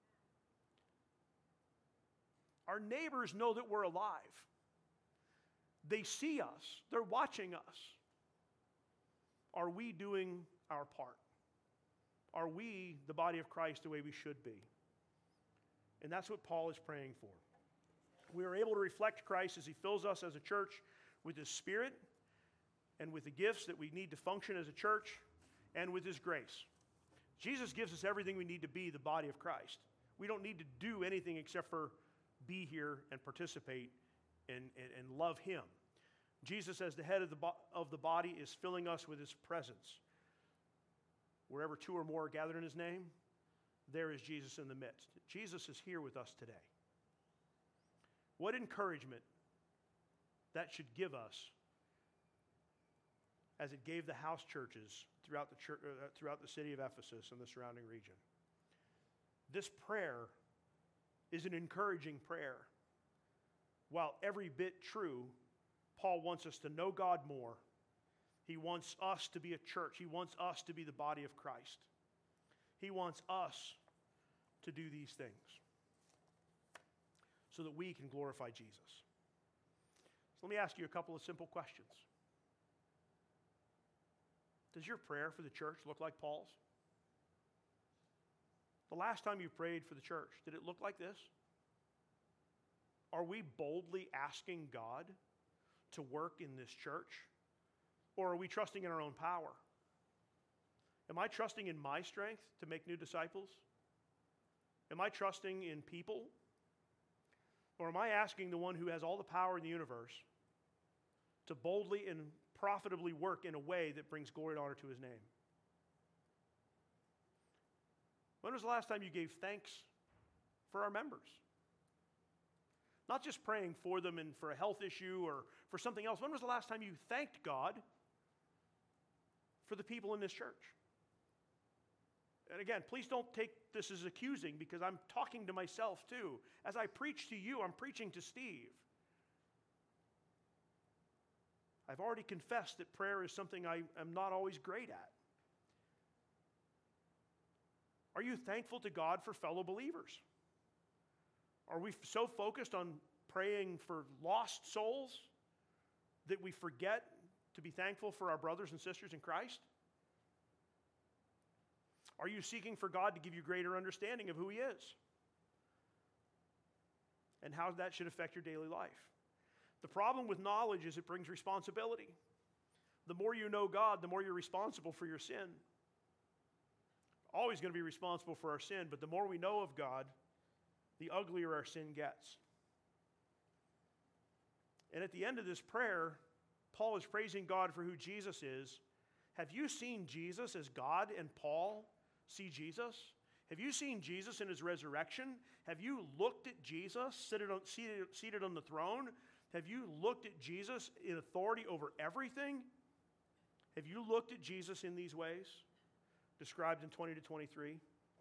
Our neighbors know that we're alive. They see us. They're watching us. Are we doing our part? Are we the body of Christ the way we should be? And that's what Paul is praying for. We are able to reflect Christ as he fills us as a church with his Spirit and with the gifts that we need to function as a church and with his grace. Jesus gives us everything we need to be the body of Christ. We don't need to do anything except for be here and participate and love him. Jesus, as the head of the body, is filling us with his presence. Wherever two or more are gathered in his name, there is Jesus in the midst. Jesus is here with us today. What encouragement that should give us as it gave the house churches throughout the city of Ephesus and the surrounding region. This prayer is an encouraging prayer. While every bit true, Paul wants us to know God more. He wants us to be a church. He wants us to be the body of Christ. He wants us to do these things so that we can glorify Jesus. So let me ask you a couple of simple questions. Does your prayer for the church look like Paul's? The last time you prayed for the church, did it look like this? Are we boldly asking God to work in this church? Or are we trusting in our own power? Am I trusting in my strength to make new disciples? Am I trusting in people? Or am I asking the one who has all the power in the universe to boldly and profitably work in a way that brings glory and honor to his name? When was the last time you gave thanks for our members? Not just praying for them and for a health issue or for something else. When was the last time you thanked God for the people in this church? And again, please don't take this as accusing, because I'm talking to myself too. As I preach to you, I'm preaching to Steve. I've already confessed that prayer is something I am not always great at. Are you thankful to God for fellow believers? Are we so focused on praying for lost souls that we forget to be thankful for our brothers and sisters in Christ? Are you seeking for God to give you greater understanding of who he is and how that should affect your daily life? The problem with knowledge is it brings responsibility. The more you know God, the more you're responsible for your sin. Always going to be responsible for our sin, but the more we know of God, the uglier our sin gets. And at the end of this prayer, Paul is praising God for who Jesus is. Have you seen Jesus as God and Paul see Jesus? Have you seen Jesus in his resurrection? Have you looked at Jesus seated on the throne? Have you looked at Jesus in authority over everything? Have you looked at Jesus in these ways described in 20 to 23?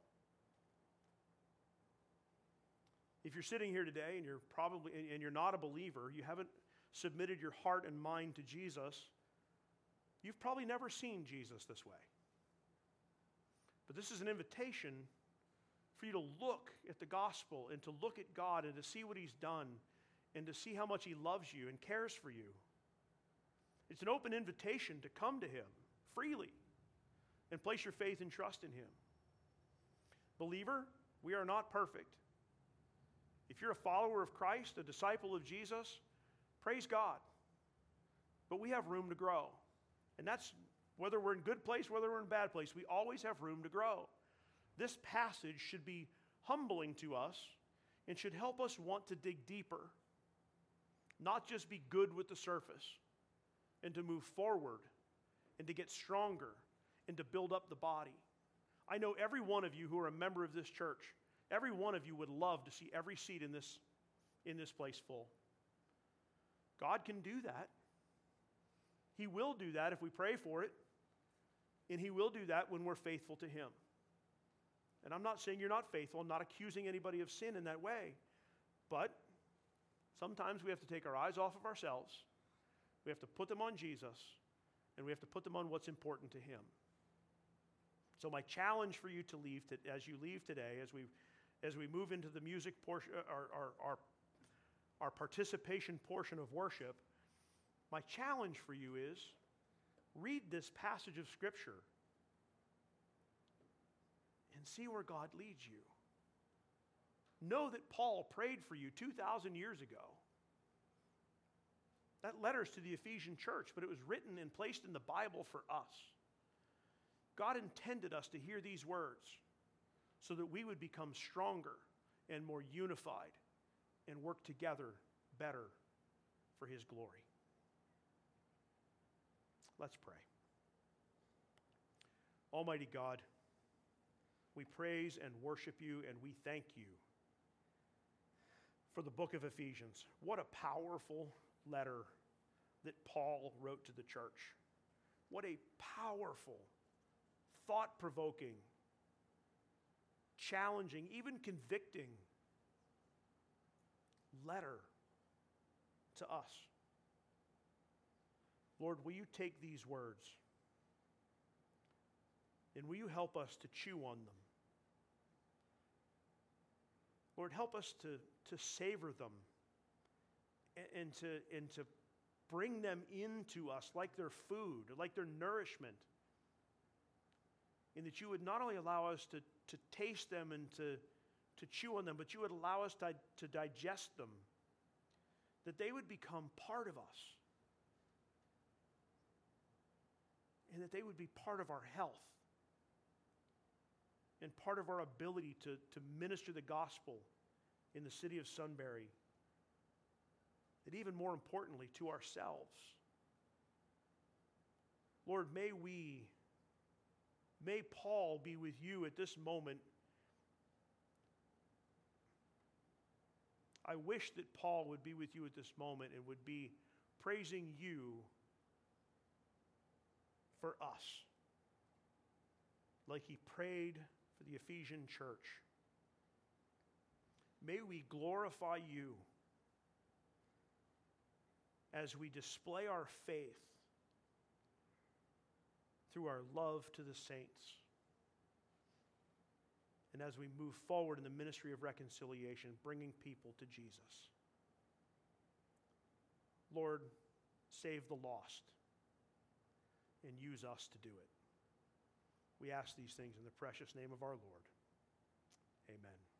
If you're sitting here today and you're not a believer, you haven't submitted your heart and mind to Jesus, you've probably never seen Jesus this way. But this is an invitation for you to look at the gospel and to look at God and to see what he's done and to see how much he loves you and cares for you. It's an open invitation to come to him freely and place your faith and trust in him. Believer, we are not perfect. If you're a follower of Christ, a disciple of Jesus, praise God. But we have room to grow. And that's whether we're in good place, whether we're in bad place, we always have room to grow. This passage should be humbling to us and should help us want to dig deeper, not just be good with the surface, and to move forward and to get stronger and to build up the body. I know every one of you who are a member of this church, every one of you would love to see every seat in this place full. God can do that. He will do that if we pray for it. And he will do that when we're faithful to him. And I'm not saying you're not faithful. I'm not accusing anybody of sin in that way. But sometimes we have to take our eyes off of ourselves. We have to put them on Jesus. And we have to put them on what's important to him. So my challenge for you to leave, as you leave today, as we move into the music portion, our participation portion of worship, my challenge for you is read this passage of Scripture and see where God leads you. Know that Paul prayed for you 2,000 years ago. That letter's to the Ephesian church, but it was written and placed in the Bible for us. God intended us to hear these words so that we would become stronger and more unified and work together better for his glory. Let's pray. Almighty God, we praise and worship you, and we thank you for the book of Ephesians. What a powerful letter that Paul wrote to the church. What a powerful, thought-provoking, challenging, even convicting letter to us. Lord, will you take these words and will you help us to chew on them? Lord, help us to savor them and to bring them into us like they're food, like they're nourishment. And that you would not only allow us to taste them and to chew on them, but you would allow us to digest them. That they would become part of us. And that they would be part of our health. And part of our ability to minister the gospel in the city of Sunbury. And even more importantly, to ourselves. Lord, may Paul be with you at this moment. I wish that Paul would be with you at this moment and would be praising you for us, like he prayed for the Ephesian church. May we glorify you as we display our faith through our love to the saints. And as we move forward in the ministry of reconciliation, bringing people to Jesus. Lord, save the lost and use us to do it. We ask these things in the precious name of our Lord. Amen.